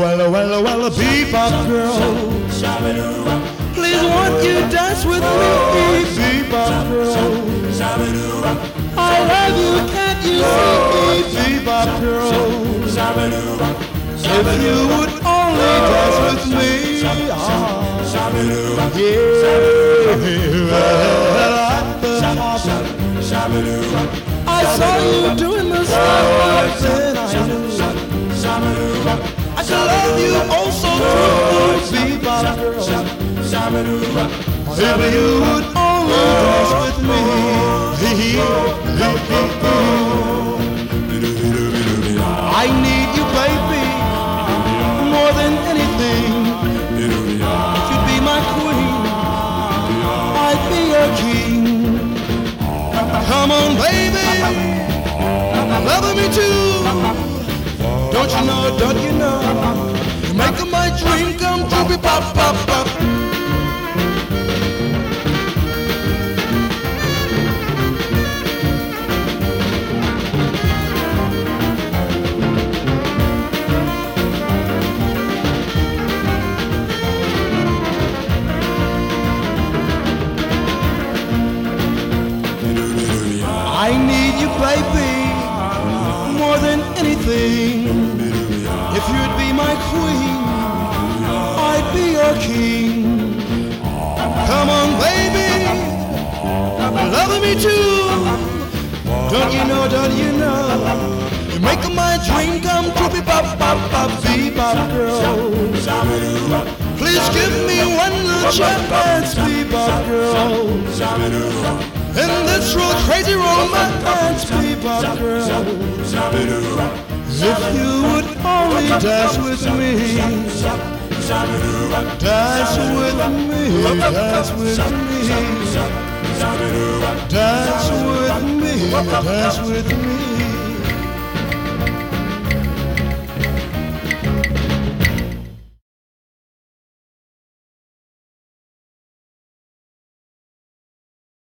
well, bebop girl. Please won't you dance with me, bebop girl. I love you, can't you see, bebop girl. If you would only dance with me, I saw you doing the stuff and I knew I could love you oh so true, bebop girl. If you would only dance with me, I need you, baby, more than anything. If you'd be my queen, I'd be your king. Come on, baby, love me too. Don't you know, you're making my dream come true, bebop, pop, pop. I need you, baby, more than anything. If you'd be my queen, I'd be your king. Come on, baby, love me too. Don't you know, you're making my dream come true, bebop, bop, bop, bebop girl. Please give me one little chance, bebop girl. In this real crazy romance, bebop girl. If you would only dance with me, dance with me, dance with me, dance with me, dance with me.